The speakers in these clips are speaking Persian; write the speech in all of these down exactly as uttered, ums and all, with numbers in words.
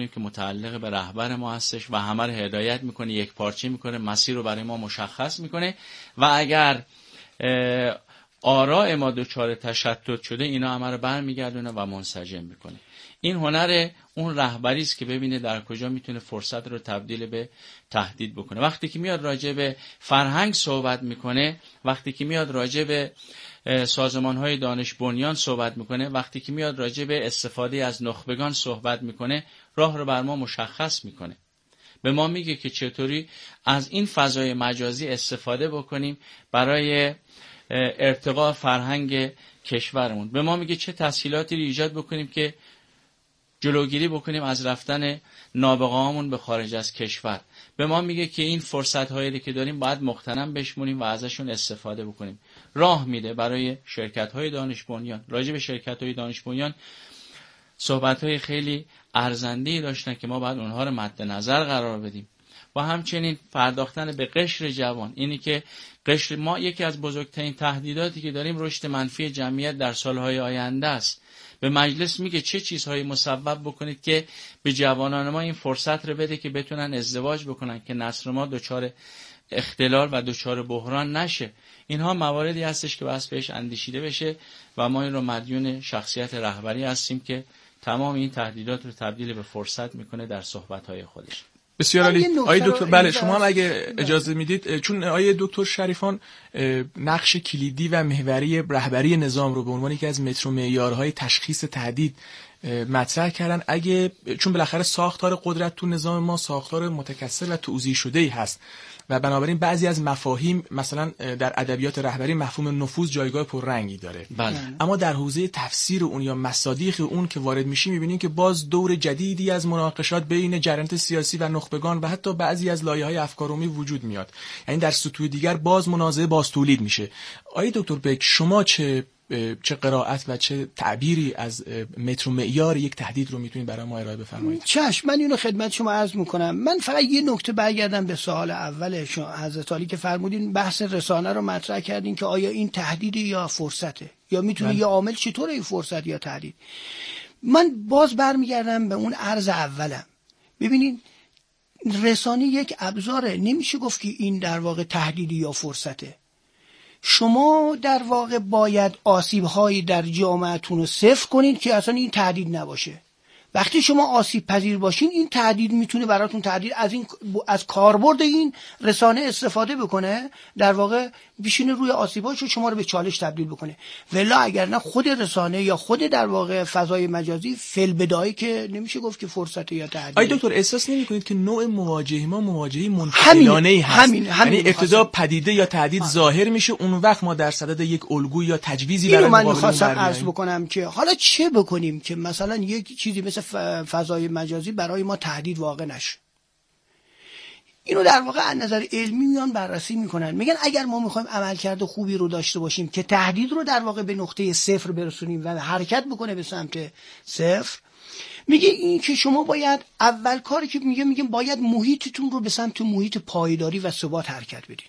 که متعلق به رهبر ما هستش و همه رو هدایت میکنه، یک پارچه میکنه، مسیر رو برای ما مشخص میکنه و اگر آراء ما دچار تشتت شده اینا همه رو برمیگردونه و منسجم میکنه. این هنر اون رهبری است که ببینه در کجا میتونه فرصت رو تبدیل به تهدید بکنه. وقتی که میاد راجع به فرهنگ صحبت میکنه، وقتی که میاد راجع به سازمان‌های دانش بنیان صحبت میکنه، وقتی که میاد راجع به استفاده از نخبگان صحبت میکنه، راه رو بر ما مشخص میکنه. به ما میگه که چطوری از این فضای مجازی استفاده بکنیم برای ارتقاء فرهنگ کشورمون. به ما میگه چه تسهیلاتی رو ایجاد بکنیم که جلوگیری بکنیم از رفتن نابغه‌هامون به خارج از کشور. به ما میگه که این فرصت‌هایی که داریم باید مغتنم بشمونیم و ازشون استفاده بکنیم. راه میده برای شرکت‌های دانش بنیان. راجع به شرکت‌های دانش بنیان صحبت‌های خیلی ارزنده‌ای داشتن که ما باید اونها رو مد نظر قرار بدیم. و همچنین پرداختن به قشر جوان. اینی که قشر ما یکی از بزرگترین تهدیداتی که داریم رشد منفی جمعیت در سالهای آینده است. به مجلس میگه چه چیزهایی مسبب بکنید که به جوانان ما این فرصت رو بده که بتونن ازدواج بکنن، که نسل ما دچار اختلال و دچار بحران نشه. اینها مواردی هستش که بس بهش اندیشیده بشه و ما این رو مدیون شخصیت رهبری هستیم که تمام این تهدیدات رو تبدیل به فرصت میکنه در صحبت‌های خودش. بسیار عالی. آیه دکتر، بله شما هم اگه اجازه میدید، چون آیه دکتر شریفان نقش کلیدی و محوری رهبری نظام رو به عنوان یکی از متر و معیارهای تشخیص تهدید مطرح کردن، اگه چون بالاخره ساختار قدرت تو نظام ما ساختار متکثر و توزیع شده‌ای هست و بنابراین بعضی از مفاهیم مثلا در ادبیات رهبری مفهوم نفوذ جایگاه پررنگی داره. بله. اما در حوزه تفسیر اون یا مصادیق اون که وارد میشیم میبینیم که باز دور جدیدی از مناقشات بین جریانات سیاسی و نخبگان و حتی بعضی از لایه‌های افکارعمومی وجود میاد. یعنی در سطوح دیگر باز منازعه باز تولید میشه. آقای دکتر بک، شما چه چه قرائت و چه تعبیری از متر و معیار یک تهدید رو میتونید برای ما ارائه بفرمایید؟ چشم، من اینو خدمت شما عرض میکنم. من فقط یه نکته برگردم به سوال اول شما حضرت عالی که فرمودین بحث رسانه رو مطرح کردین که آیا این تهدید یا فرصته، یا میتونه یه عامل چطوره این فرصت یا تهدید. من باز برمیگردم به اون عرض اولم. ببینین رسانه یک ابزاره، نمیشه گفت که این در واقع تهدیدی یا فرصته. شما در واقع باید آسیب‌هایی در جامعه‌تون رو صفر کنید که اصلا این تهدید نباشه. وقتی شما آسیب پذیر باشین، این تهدید میتونه براتون تهدید از این از کاربرد این رسانه استفاده بکنه، در واقع بشینه روی آسیباشو شما رو به چالش تبدیل بکنه. ولی اگر نه، خود رسانه یا خود در واقع فضای مجازی فی‌البداهه که نمیشه گفت که فرصت یا تهدید. آی دکتر، احساس نمی‌کنید که نوع مواجهه ما مواجهه منفعلانه‌ای هست؟ همین همین یعنی ابتدا پدیده یا تهدید ظاهر میشه، اون وقت ما در صدد یک الگوی یا تجویزی برای مقابله من می‌خواستم عرض بکنم که حالا چه بکنیم که مثلا یک چیزی مثل فضای مجازی برای ما تهدید واقع نشه. اینو در واقع از نظر علمی میان بررسی میکنن، میگن اگر ما میخوایم عملکرد خوبی رو داشته باشیم که تهدید رو در واقع به نقطه صفر برسونیم و حرکت بکنه به سمت صفر، میگه این که شما باید اول کاری که میگه میگه باید محیطتون رو به سمت محیط پایداری و ثبات حرکت بدین.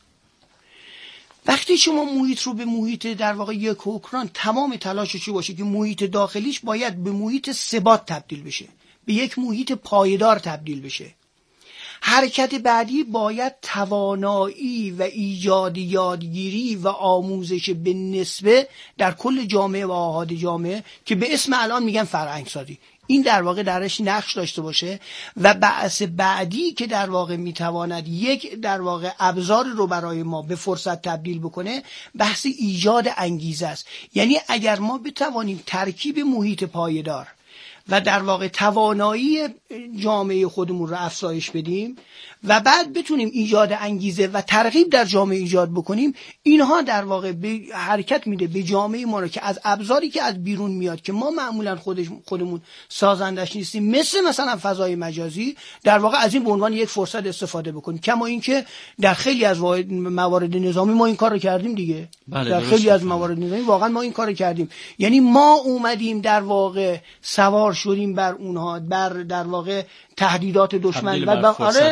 وقتی شما محیط رو به محیط در واقع یک اوکران تمام تلاشش چی باشه که محیط داخلیش باید به محیط ثبات تبدیل بشه، به یک محیط پایدار تبدیل بشه. حرکت بعدی باید توانایی و ایجاد یادگیری و آموزش به نسبه در کل جامعه و آحاد جامعه که به اسم الان میگن فرهنگ سازی، این در واقع درش نقش داشته باشه. و بحث بعدی که در واقع میتواند یک در واقع ابزار رو برای ما به فرصت تبدیل بکنه، بحث ایجاد انگیزه است. یعنی اگر ما بتوانیم ترکیب محیط پایدار و در واقع توانایی جامعه خودمون رو افزایش بدیم و بعد بتونیم ایجاد انگیزه و ترغیب در جامعه ایجاد بکنیم، اینها در واقع به حرکت میده به جامعه ما رو که از ابزاری که از بیرون میاد که ما معمولا خودش خودمون سازندش نیستیم، مثل مثلا فضای مجازی، در واقع از این به عنوان یک فرصت استفاده بکنیم. کما اینکه در خیلی از موارد نظامی ما این کار رو کردیم دیگه. بله، در خیلی از موارد نظامی واقعا ما این کار رو کردیم. یعنی ما اومدیم در واقع سوار شدیم بر اونها، بر در واقع تهدیدات دشمن و آره تبدیل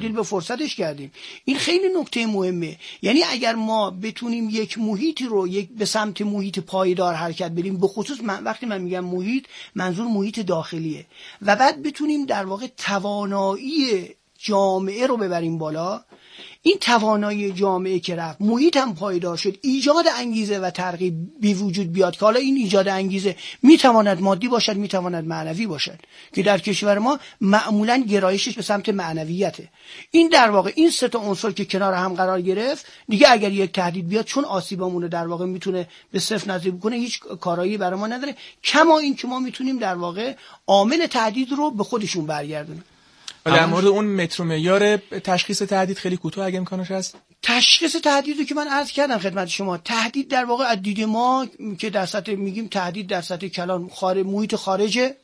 تبدیل به فرصتش کردیم. این خیلی نکته مهمه. یعنی اگر ما بتونیم یک محیطی رو یک به سمت محیط پایدار حرکت بریم، به خصوص من وقتی من میگم محیط منظور محیط داخلیه، و بعد بتونیم در واقع توانایی جامعه رو ببریم بالا، این توانایی جامعه که رفت، محیط هم پایدار شد، ایجاد انگیزه و ترغیب بی وجود بیاد که حالا این ایجاد انگیزه میتواند مادی باشد، میتواند معنوی باشد، که در کشور ما معمولا گرایشش به سمت معنویته. این در واقع این سه تا عنصر که کنار هم قرار گرفت دیگه، اگر یک تهدید بیاد چون آسیبمون رو در واقع میتونه به صفر نزدیک کنه، هیچ کارایی برای ما نداره، کما این که ما میتونیم در واقع عامل تهدید رو به خودشون برگردونیم. در مورد اون متر و معیار تشخیص تهدید خیلی کوتاه اگه امکانش هست. تشخیص تهدید رو که من عرض کردم خدمت شما، تهدید در واقع از دید ما که در سطح میگیم تهدید در سطح کلان خارج محیط خارجه،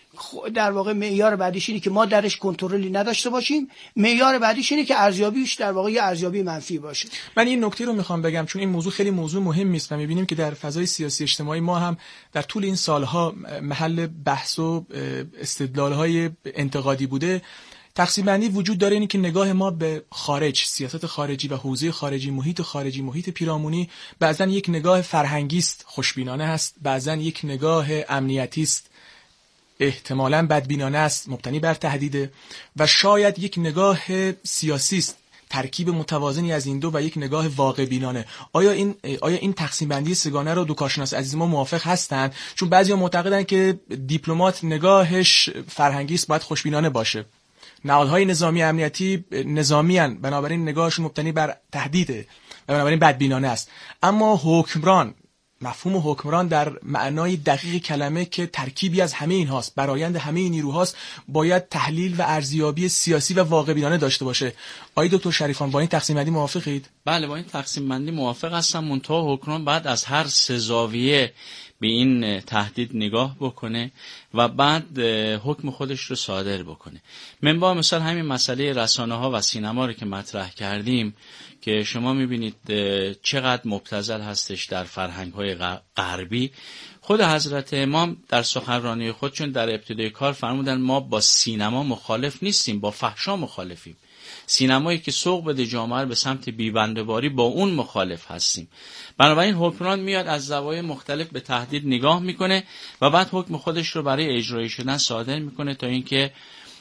در واقع معیار بعدیش اینه که ما درش کنترلی نداشته باشیم، معیار بعدیش اینه که ارزیابیش در واقع یه ارزیابی منفی باشه. من این نکته رو میخوام بگم چون این موضوع خیلی موضوع مهمی است و میبینیم که در فضای سیاسی اجتماعی ما هم در طول این سالها محل بحث و استدلال‌های انتقادی بوده. تقسیم بندی وجود داره، اینی که نگاه ما به خارج، سیاست خارجی و حوزه خارجی، محیط خارجی، محیط پیرامونی، بعضن یک نگاه فرهنگی است، خوشبینانه است، بعضن یک نگاه امنیتی است، احتمالاً بدبینانه است، مبتنی بر تهدید، و شاید یک نگاه سیاسی است، ترکیب متوازنی از این دو و یک نگاه واقع بینانه. آیا این آیا این تقسیم بندی سگانه رو دو کارشناس عزیز ما موافق هستند؟ چون بعضیا معتقدن که دیپلمات نگاهش فرهنگی است، باید خوشبینانه باشه. نهادهای نظامی امنیتی نظامیان، بنابراین نگاهشون مبتنی بر تهدیده و بنابراین بدبینانه است. اما حکمران، مفهوم حکمران در معنای دقیق کلمه که ترکیبی از همه این هاست، برآیند همه این نیروهاست، باید تحلیل و ارزیابی سیاسی و واقع بینانه داشته باشه. آقای دکتر شریفان با این تقسیم بندی موافقید؟ بله، با این تقسیم بندی موافق هستم. منتها حکمران بعد از هر سه زاویه به این تهدید نگاه بکنه و بعد حکم خودش رو صادر بکنه. من با مثال همین مسئله رسانه ها و سینما رو که مطرح کردیم که شما میبینید چقدر مبتذل هستش در فرهنگ های غربی. خود حضرت امام در سخنرانی خودشون در ابتدای کار فرمودن ما با سینما مخالف نیستیم، با فحشا مخالفیم. سینمایی که سوق بده جامعه به سمت بی‌بنده‌باری، با اون مخالف هستیم. بنابراین حکمران میاد از زوایای مختلف به تهدید نگاه میکنه و بعد حکم خودش رو برای اجرایی شدن صادر میکنه تا اینکه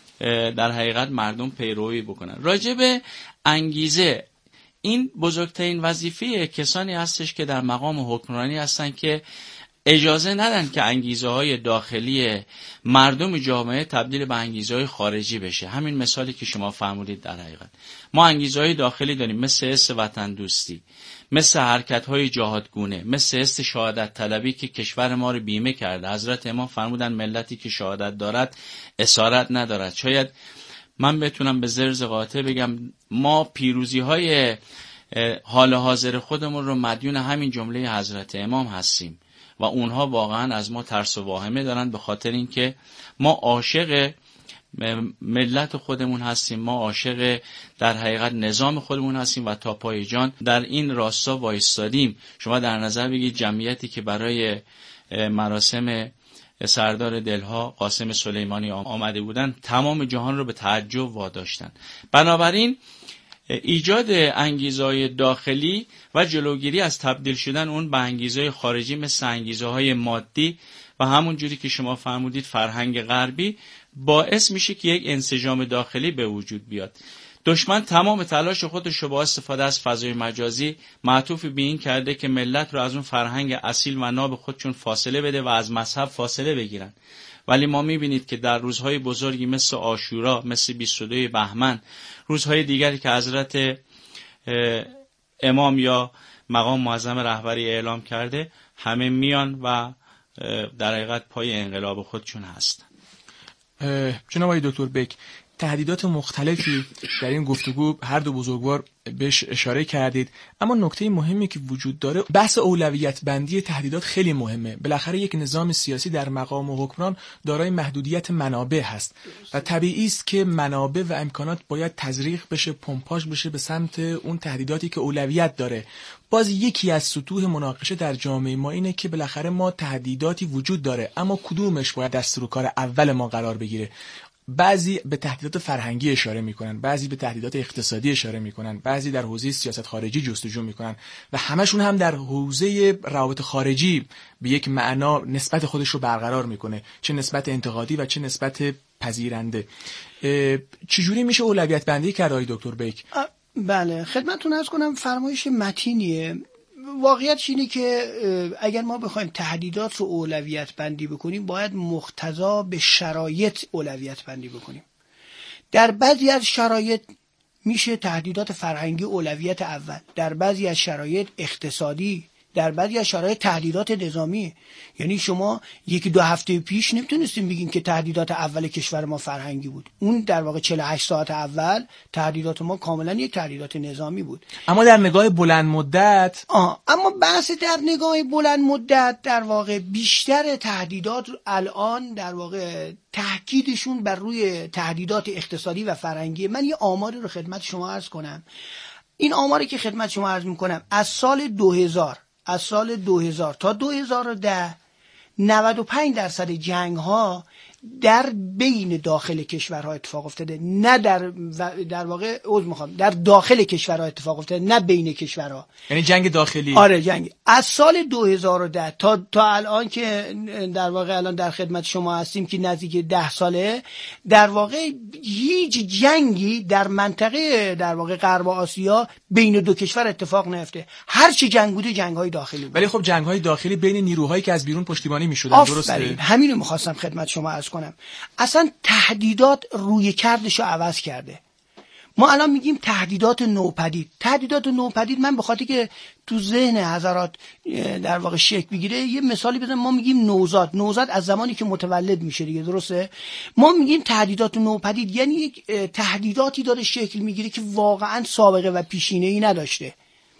در حقیقت مردم پیروی بکنن. راجع به انگیزه، این بزرگترین وظیفه کسانی هستش که در مقام حکمرانی هستن که اجازه ندن که انگیزه های داخلی مردم جامعه تبدیل به انگیزه های خارجی بشه. همین مثالی که شما فرمودید در حقیقت ما انگیزه های داخلی داریم، مثل حس وطن دوستی، مثل حرکت های جهادگونه، مثل حس شهادت طلبی که کشور ما رو بیمه کرده. حضرت امام فرمودن ملتی که شهادت دارد اسارت ندارد. شاید من بتونم به زرز قاطع بگم ما پیروزی های حال حاضر خودمون رو مدیون همین جمله حضرت امام هستیم و اونها واقعا از ما ترس و واهمه دارن، به خاطر اینکه ما عاشق ملت خودمون هستیم، ما عاشق در حقیقت نظام خودمون هستیم و تا پای جان در این راستا وایستادیم. شما در نظر بگید جمعیتی که برای مراسم سردار دلها قاسم سلیمانی آمده بودن تمام جهان رو به تعجب واداشتن. بنابراین ایجاد انگیزه‌های داخلی و جلوگیری از تبدیل شدن اون به انگیزه‌های خارجی مثل انگیزه‌های مادی و همون جوری که شما فرمودید فرهنگ غربی باعث میشه که یک انسجام داخلی به وجود بیاد. دشمن تمام تلاش خودش رو با استفاده از فضای مجازی معطوف به این کرده که ملت رو از اون فرهنگ اصیل و ناب خودشون فاصله بده و از مذهب فاصله بگیرن. ولی ما میبینید که در روزهای بزرگی مثل عاشورا، مثل بیست و دو بهمن، روزهای دیگری که حضرت امام یا مقام معظم رهبری اعلام کرده، همه میان و در حقیقت پای انقلاب خودشون هستن. جناب آقای دکتر بک، تهدیدات مختلفی در این گفتگو هر دو بزرگوار بهش اشاره کردید، اما نکته مهمی که وجود داره بحث اولویت بندی تهدیدات خیلی مهمه. بالاخره یک نظام سیاسی در مقام حکمران دارای محدودیت منابع هست و طبیعی است که منابع و امکانات باید تزریق بشه، پمپاژ بشه به سمت اون تهدیداتی که اولویت داره. باز یکی از سطوح مناقشه در جامعه ما اینه که بالاخره ما تهدیداتی وجود داره، اما کدومش باید دست رو کار اول ما قرار بگیره؟ بعضی به تهدیدات فرهنگی اشاره میکنن، بعضی به تهدیدات اقتصادی اشاره میکنن، بعضی در حوزه سیاست خارجی جستجو میکنن و همشون هم در حوزه روابط خارجی به یک معنا نسبت خودش رو برقرار میکنه، چه نسبت انتقادی و چه نسبت پذیرنده. چجوری میشه اولویت بندی کرد آقای دکتر بیک؟ بله خدمتتون عرض کنم فرمایش متینیه. واقعیت اینه که اگر ما بخوایم تهدیدات رو اولویت بندی بکنیم باید مقتضا به شرایط اولویت بندی بکنیم. در بعضی از شرایط میشه تهدیدات فرهنگی اولویت اول، در بعضی از شرایط اقتصادی، در بعضی از شرایط تهدیدات نظامی. یعنی شما یکی دو هفته پیش نمیتونستیم بگین که تهدیدات اول کشور ما فرهنگی بود. اون در واقع چهل و هشت ساعت اول تهدیدات ما کاملا یک تهدیدات نظامی بود. اما در نگاه بلند مدت آه اما بحث در نگاه بلند مدت در واقع بیشتر تهدیدات الان در واقع تاکیدشون بر روی تهدیدات اقتصادی و فرهنگی. من یه آماری رو خدمت شما عرض کنم. این آماری که خدمت شما عرض میکنم از سال دو هزار از سال دو هزار تا دو هزار و ده نود و پنج درصد جنگ ها در بین داخل کشورها اتفاق افتاده، نه در در واقع عذر میخوام در داخل کشورها اتفاق افتاده، نه بین کشورها. یعنی جنگ داخلی. آره جنگ. از سال دو هزار و ده تا تا الان که در واقع الان در خدمت شما هستیم که نزدیک ده ساله، در واقع هیچ جنگی در منطقه در واقع غرب آسیا بین دو کشور اتفاق نیفته. هر چی جنگ بوده جنگ‌های داخلی بوده. ولی خب جنگ‌های داخلی بین نیروهایی که از بیرون پشتیبانی می‌شدن، درسته؟ همین رو می‌خواستم خدمت شما عرض کنم. اصلا تهدیدات روی کردشو عوض کرده. ما الان میگیم تهدیدات نوپدید. تهدیدات نوپدید من به خاطر که تو ذهن حضرات در واقع شکل بگیره یه مثالی بزنم. ما میگیم نوزاد. نوزاد از زمانی که متولد میشه دیگه، درسته؟ ما میگیم تهدیدات نوپدید یعنی یک تهدیداتی داره شکل میگیره که واقعا سابقه و پیشینه‌ای نداشته.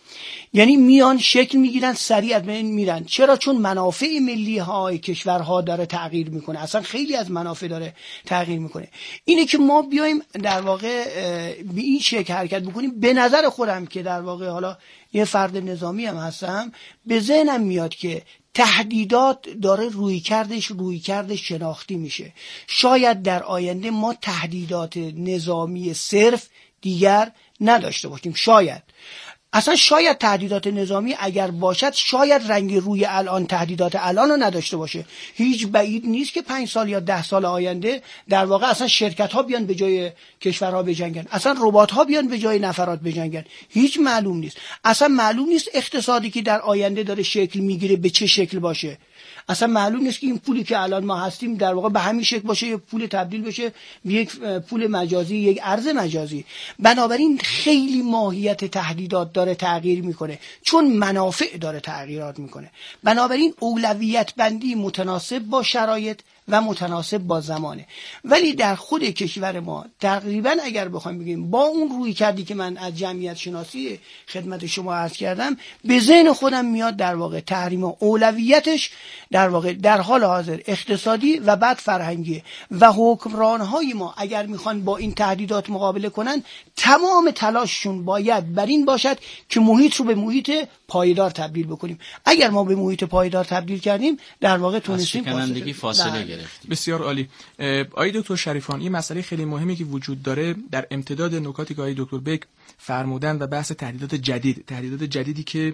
یعنی میان شکل میگیرن سریع از بین میرن. چرا؟ چون منافع ملی های کشورها داره تغییر میکنه. اصلا خیلی از منافع داره تغییر میکنه. اینه که ما بیایم در واقع به این شکل حرکت بکنیم. به نظر خودم که در واقع حالا یه فرد نظامی هم هستم، به ذهنم میاد که تهدیدات داره روی کردش روی کردش شناختی میشه. شاید در آینده ما تهدیدات نظامی صرف دیگر نداشته باشیم. شاید اصلا شاید تهدیدات نظامی اگر باشد شاید رنگ روی الان تهدیدات الان رو نداشته باشه. هیچ بعید نیست که پنج سال یا ده سال آینده در واقع اصلا شرکت ها بیان به جای کشورها بجنگن، اصلا ربات ها بیان به جای نفرات بجنگن. هیچ معلوم نیست. اصلا معلوم نیست اقتصادی که در آینده داره شکل میگیره به چه شکل باشه. اصلا معلوم نیست که این پولی که الان ما هستیم در واقع به همین شکل باشه، یک پول تبدیل بشه به یک پول مجازی، یک ارز مجازی. بنابراین خیلی ماهیت تهدیدات داره تغییر میکنه، چون منافع داره تغییرات میکنه. بنابراین اولویت بندی متناسب با شرایط و متناسب با زمانه. ولی در خود کشور ما تقریبا اگر بخوایم بگیم با اون روی کردی که من از جمعیت شناسی خدمت شما عرض کردم، به ذهن خودم میاد در واقع تحریم اولویتش در واقع در حال حاضر اقتصادی و بعد فرهنگی و حکمرانهای ما اگر میخوان با این تهدیدات مقابله کنن تمام تلاششون باید بر این باشد که محیط رو به محیط پایدار تبدیل بکنیم. اگر ما به محیط پایدار تبدیل کردیم در واقع تونستیم فاصله, فاصله گرفتیم. بسیار عالی. آقای دکتر شریفان، این مسئله خیلی مهمی که وجود داره در امتداد نکاتی که آقای دکتر بیک فرمودن و بحث تهدیدات جدید، تهدیدات جدیدی که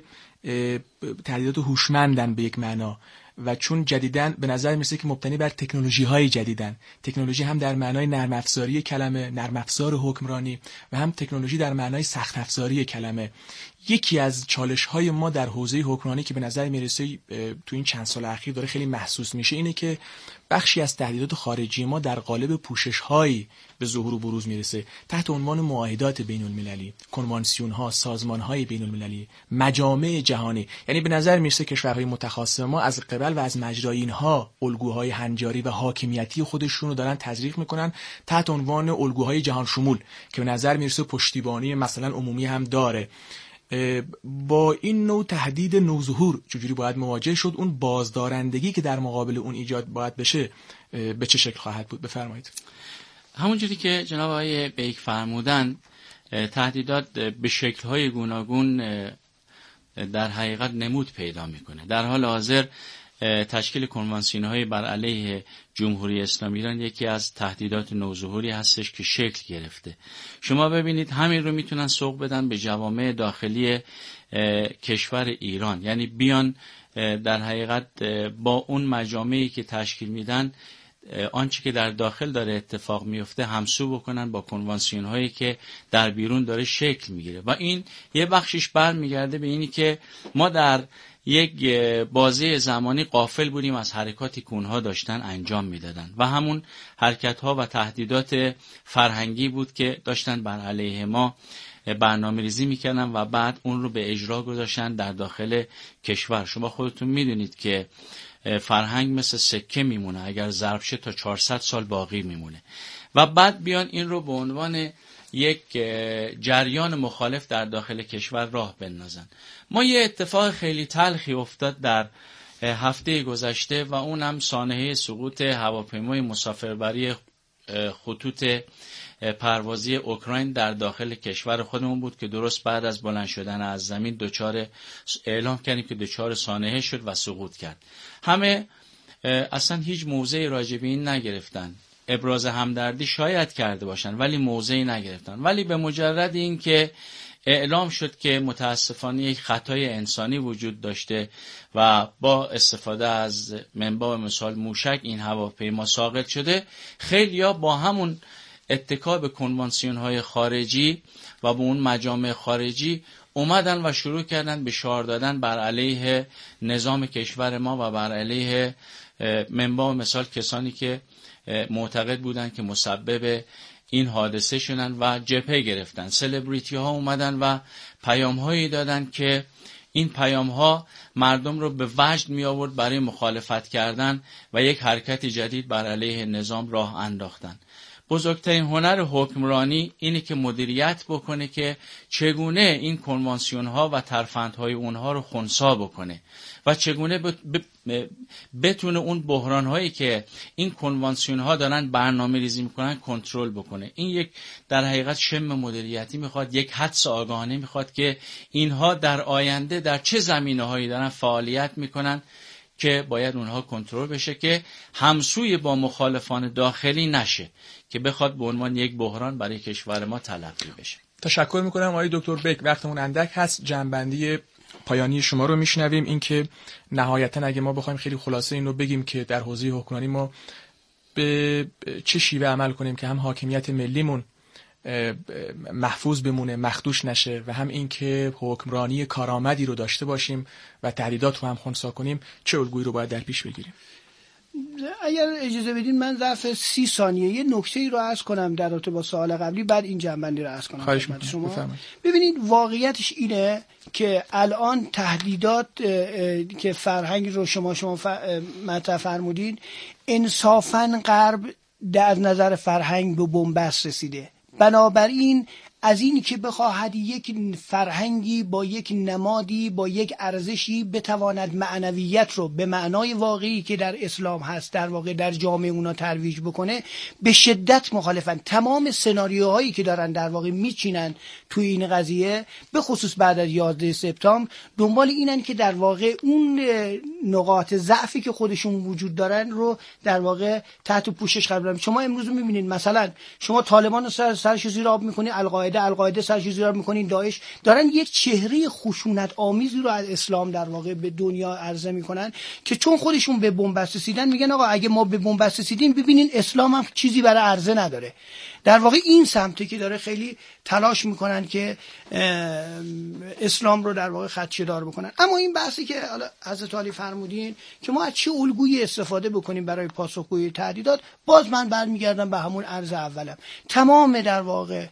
تهدیدات هوشمندن به یک معنا و چون جدیدن به نظر میرسه که مبتنی بر تکنولوژی های جدیدن، تکنولوژی هم در معنای نرم افزاری کلمه، نرم افزار حکمرانی، و هم تکنولوژی در معنای سخت افزاری کلمه. یکی از چالش های ما در حوزه حکمرانی که به نظر میرسه تو این چند سال اخیر داره خیلی محسوس میشه اینه که بخشی از تهدیدات خارجی ما در قالب پوشش هایی به ظهور و بروز میرسه تحت عنوان معاهدات بین المللی، کنوانسیون ها، سازمان های بین المللی، مجامع جهانی. یعنی به نظر میرسه کشورهای متخاصم ما از قبل و از مجرای اینها الگوهای هنجاری و حاکمیتی خودشون رو دارن تزریق میکنن تحت عنوان الگوهای جهان شمول که به نظر میرسه پشتیبانی مثلا عمومی هم داره. با این نوع تهدید نوظهور چجوری باید مواجه شد؟ اون بازدارندگی که در مقابل اون ایجاد باید بشه به چه شکل خواهد بود؟ بفرمایید. همونجوری که جناب آقای بیک فرمودن، تهدیدات به شکل‌های گوناگون در حقیقت نمود پیدا میکنه. در حال حاضر تشکیل کنوانسیون‌های بر علیه جمهوری اسلامی ایران یکی از تهدیدات نوظهوری هستش که شکل گرفته. شما ببینید همین رو میتونن سوق بدن به جوامع داخلی کشور ایران، یعنی بیان در حقیقت با اون مجامعی که تشکیل میدن آنچه که در داخل داره اتفاق میفته همسو بکنن با کنوانسیون هایی که در بیرون داره شکل میگیره و این یه بخشش برمیگرده به اینی که ما در یک بازه زمانی غافل بودیم از حرکاتی که اونها داشتن انجام میدادن و همون حرکت ها و تهدیدات فرهنگی بود که داشتن بر علیه ما برنامه ریزی میکردن و بعد اون رو به اجرا گذاشتن در داخل کشور. شما خودتون میدونید که فرهنگ مثل سکه میمونه، اگر ضرب شه تا چهارصد سال باقی میمونه و بعد بیان این رو به عنوان یک جریان مخالف در داخل کشور راه بندازن. ما یه اتفاق خیلی تلخی افتاد در هفته گذشته و اونم سانحه سقوط هواپیمای مسافربری خطوط پروازی اوکراین در داخل کشور خودمون بود که درست بعد از بلند شدن از زمین دچار اعلام کردیم که دچار سانحه شد و سقوط کرد. همه اصلا هیچ موضعی راجع به این نگرفتن، ابراز همدردی شاید کرده باشن ولی موضعی نگرفتن، ولی به مجرد این که اعلام شد که متاسفانه یک خطای انسانی وجود داشته و با استفاده از منبع مثال موشک این هواپیما ساقط شده، خیلیا با همون اتکا به کنوانسیون های خارجی و به اون مجامع خارجی اومدن و شروع کردن به شعار دادن بر علیه نظام کشور ما و بر علیه منبع مثال کسانی که معتقد بودن که مسبب این حادثه شدن و جبهه گرفتن. سلبریتی ها اومدن و پیام هایی دادن که این پیام ها مردم رو به وجد می آورد برای مخالفت کردن و یک حرکت جدید بر علیه نظام راه انداختن. بزرگترین هنر حکمرانی اینه که مدیریت بکنه که چگونه این کنوانسیون ها و ترفندهای اونها رو خنثی بکنه و چگونه بتونه اون بحران هایی که این کنوانسیون ها دارن برنامه ریزی میکنن کنترل بکنه. این یک در حقیقت شم مدیریتی میخواد، یک حدس آگاهانه میخواد که اینها در آینده در چه زمینه هایی دارن فعالیت میکنن که باید اونها کنترل بشه که همسوی با مخالفان داخلی نشه که بخواد به عنوان یک بحران برای کشور ما تلقی بشه. تشکر میکنم آقای دکتر بک. وقتمون اندک هست، جنبندی پایانی شما رو میشنویم. این که نهایتا اگه ما بخوایم خیلی خلاصه این رو بگیم که در حوزه حکمرانی ما به چه شیوه عمل کنیم که هم حاکمیت ملیمون محفوظ بمونه، مخدوش نشه و هم این که حکمرانی کارآمدی رو داشته باشیم و تهدیدات رو هم خنثی کنیم، چه الگویی رو باید در پیش بگیریم؟ اگر اجازه بدین من ظرف سی ثانیه یه نکته‌ای رو عرض کنم در رابطه با سوال قبلی، بعد این جنبندی رو عرض کنم. خواهش می‌کنم. شما بفرمایید. ببینید واقعیتش اینه که الان تهدیدات که فرهنگ رو شما شما مطرح فرمودین، انصافاً غرب در نظر فرهنگ به بنبست رسیده. بنابراین از این که بخواهد یک فرهنگی با یک نمادی با یک ارزشی بتواند معنویت رو به معنای واقعی که در اسلام هست در واقع در جامعه اونا ترویج بکنه، به شدت مخالفن. تمام سناریوهایی که دارن در واقع میچینن توی این قضیه، به خصوص بعد از یازده سپتامبر، دنبال اینن که در واقع اون نقاط ضعفی که خودشون وجود دارن رو در واقع تحت پوشش قرار بدن. شما امروز میبینید مثلا شما طالبان رو سر سرش زیر آب میکنید، القاعده القاعده سرش زیر آب میکنید، داعش، دارن یک چهره خشونت آمیزی رو از اسلام در واقع به دنیا عرضه میکنن که چون خودشون به بنبست رسیدن میگن آقا اگه ما به بنبست رسیدیم ببینین اسلام هم چیزی برای عرضه نداره. در واقع این سمته که داره خیلی تلاش میکنن که اسلام رو در واقع خدشه‌دار بکنن. اما این بحثی که حالا حضرت علی فرمودین که ما از چه الگویی استفاده بکنیم برای پاسخگویی تهدیدات، باز من برمیگردم به همون عرض اولم. تمام در واقع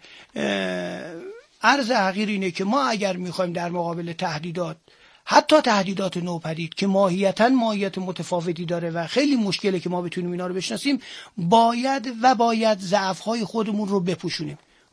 عرض حقیر اینه که ما اگر میخوایم در مقابل تهدیدات، حتی تهدیدات نوپدید که ماهیتاً ماهیت متفاوتی داره و خیلی مشکله که ما بتونیم اینا رو بشناسیم، باید و باید ضعف‌های خودمون رو بپوشونیم.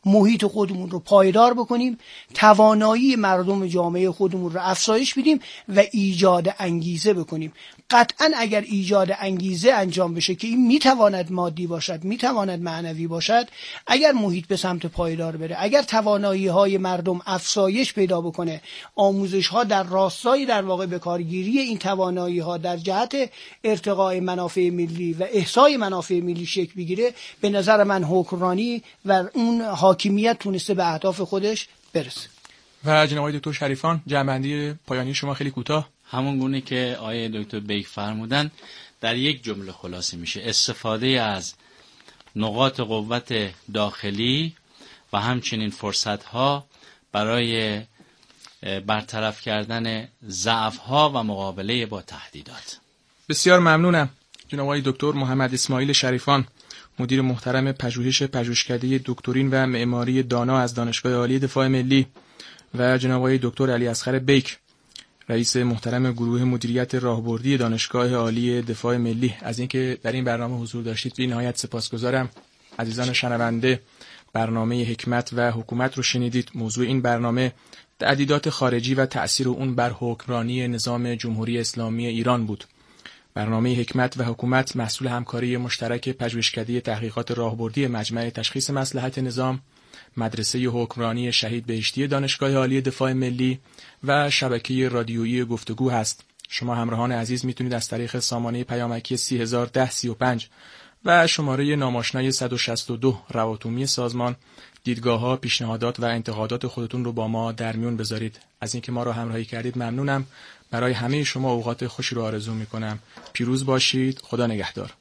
محیط خودمون رو پایدار بکنیم، توانایی مردم جامعه خودمون رو افزایش بدیم و ایجاد انگیزه بکنیم. قطعا اگر ایجاد انگیزه انجام بشه که این میتواند مادی باشد، میتواند معنوی باشد، اگر محیط به سمت پایدار بره، اگر توانایی های مردم افزایش پیدا بکنه، آموزش ها در راستای در واقع به کارگیری این توانایی ها در جهت ارتقاء منافع ملی و احصای منافع ملی شکل بگیره، به نظر من حکمرانی و اون حاکمیت تونسته به اهداف خودش برسه. و جناب آقای دکتر شریفان، جمع‌بندی پایانی شما خیلی کوتاه. همون گونه که آقای دکتر بیک فرمودن در یک جمله خلاصه میشه: استفاده از نقاط قوت داخلی و همچنین فرصت‌ها برای برطرف کردن ضعف‌ها و مقابله با تهدیدات. بسیار ممنونم جناب آقای دکتر محمد اسماعیل شریفان، مدیر محترم پژوهش پژوهشکده دکترین و معماری دانا از دانشگاه عالی دفاع ملی، و جناب آقای دکتر علی اصغر بیک، رئیس محترم گروه مدیریت راهبردی دانشگاه عالی دفاع ملی، از اینکه در این برنامه حضور داشتید بی نهایت سپاسگزارم. عزیزان شنونده، برنامه حکمت و حکومت رو شنیدید. موضوع این برنامه تهدیدات خارجی و تأثیر اون بر حکمرانی نظام جمهوری اسلامی ایران بود. برنامه حکمت و حکومت محصول همکاری مشترک پژوهشکده تحقیقات راهبردی مجمع تشخیص مصلحت نظام، مدرسه حکمرانی شهید بهشتی دانشگاه عالی دفاع ملی و شبکه رادیویی گفتگو هست. شما همراهان عزیز میتونید از طریق سامانه پیامکی سی هزار و ده سی و پنج و شماره ناماشنای صد و شصت و دو رواتومی سازمان دیدگاه‌ها، پیشنهادات و انتقادات خودتون رو با ما در میون بذارید. از اینکه ما رو همراهی کردید ممنونم. برای همه شما اوقات خوشی رو آرزو میکنم. پیروز باشید. خدا نگهدار.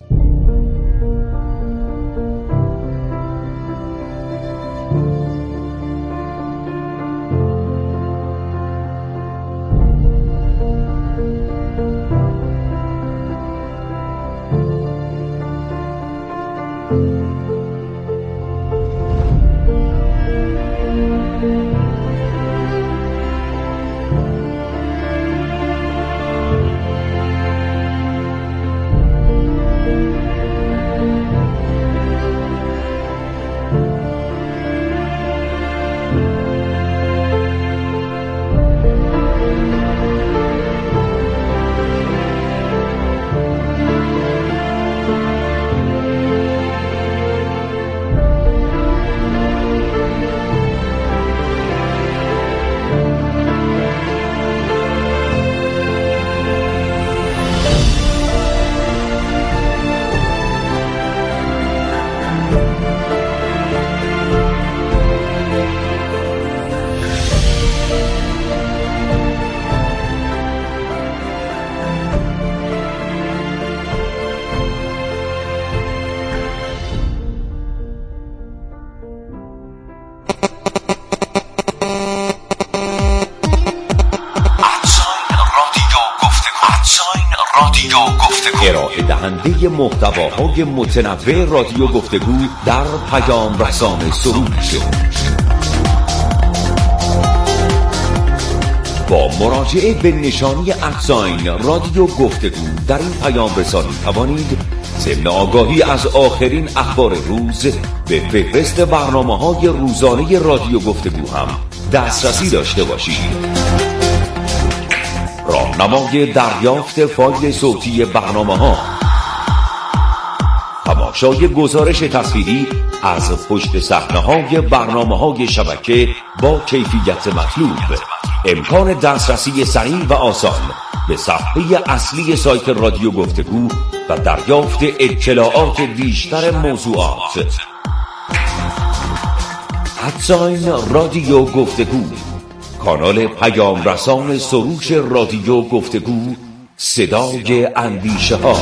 ارائه دهنده محتواهای متنوع رادیو گفتگو در پیام رسان سروش با مراجعه به نشانی ادساین رادیو گفتگو در این پیام رسانی توانید ضمن آگاهی از آخرین اخبار روز به فهرست برنامه‌های روزانه رادیو گفتگو هم دسترسی داشته باشید. راهنمای دریافت فایل صوتی برنامه‌ها، تماشای گزارش تصویری از پشت صحنه‌های برنامه‌های شبکه با کیفیت مطلوب، امکان دسترسی سریع و آسان به صفحه اصلی سایت رادیو گفتگو و دریافت اطلاعات بیشتر موضوعات. ادساین رادیو گفتگو، کانال پیام رسان سروش رادیو گفتگو، صدای اندیشه ها.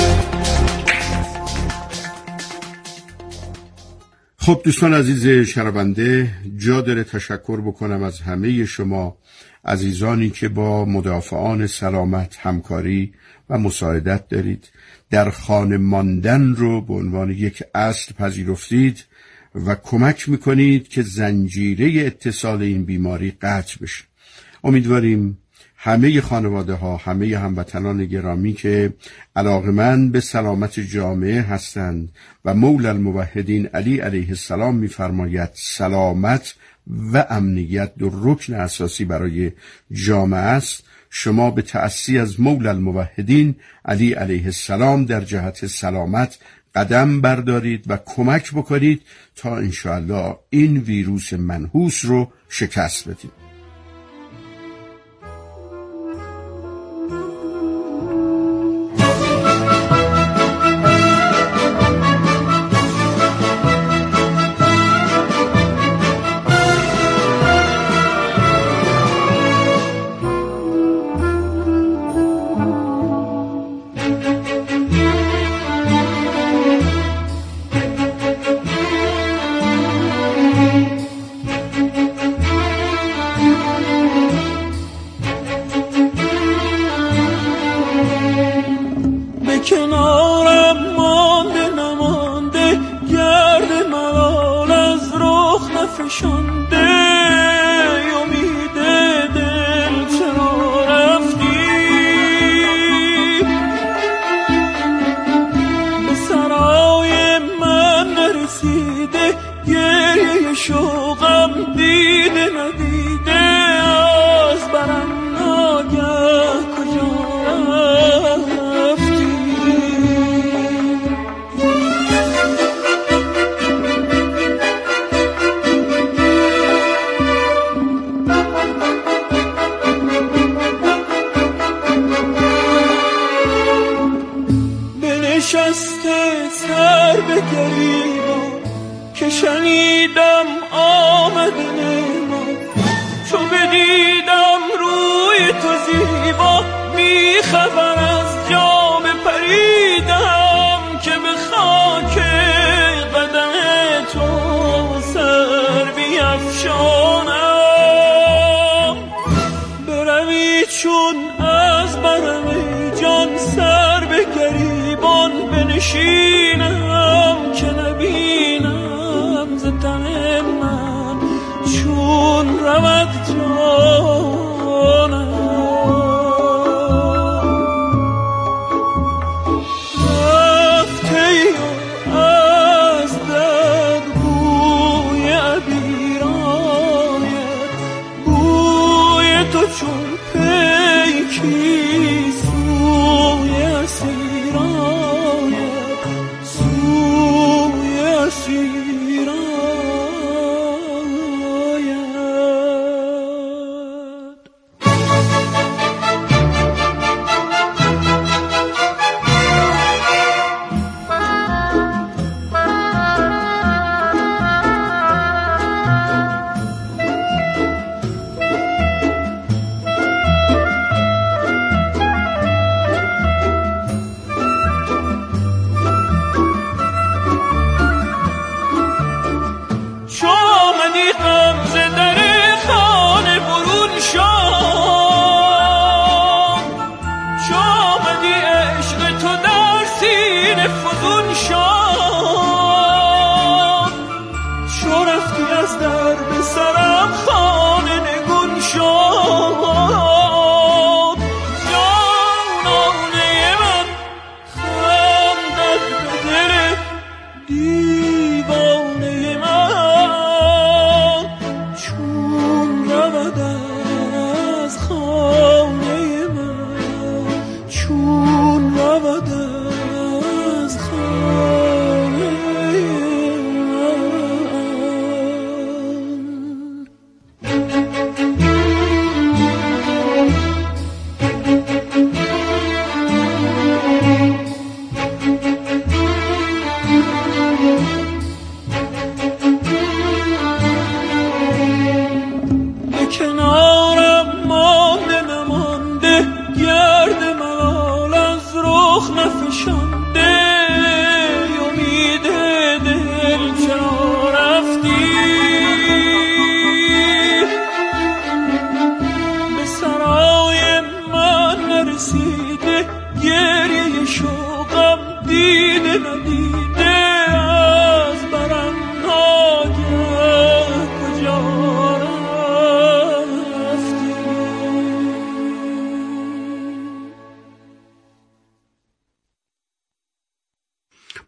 خب دوستان عزیز شنونده، جا داره تشکر بکنم از همه شما عزیزانی که با مدافعان سلامت همکاری و مساعدت دارید، در خانه ماندن رو به عنوان یک اصل پذیرفتید و کمک میکنید که زنجیره اتصال این بیماری قطع بشه. امیدواریم همه خانواده ها، همه هموطنان گرامی که علاقمند به سلامت جامعه هستند و مولا الموحدین علی علیه السلام می‌فرماید سلامت و امنیت دو رکن اساسی برای جامعه است، شما به تأسی از مولا الموحدین علی علیه السلام در جهت سلامت قدم بردارید و کمک بکنید تا انشاءالله این ویروس منحوس رو شکست بدید.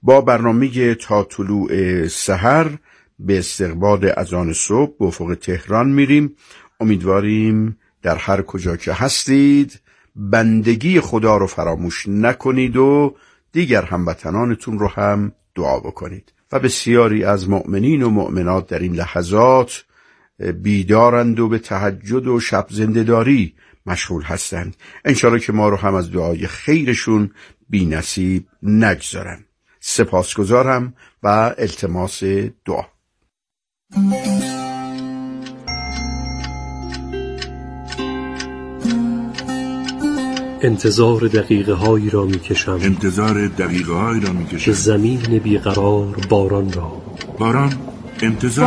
با برنامه تا طلوع سحر به استقبال اذان صبح به افق تهران میریم. امیدواریم در هر کجا که هستید بندگی خدا رو فراموش نکنید و دیگر هموطنانتون رو هم دعا بکنید. و بسیاری از مؤمنین و مؤمنات در این لحظات بیدارند و به تهجد و شب زنده‌داری مشغول هستند. انشاءالله که ما رو هم از دعای خیرشون بی نصیب نگذارن. سپاسگزارم و التماس دعا. انتظار دقیقه هایی را می کشم انتظار دقیقه هایی را می کشم که زمین بیقرار باران را باران انتظار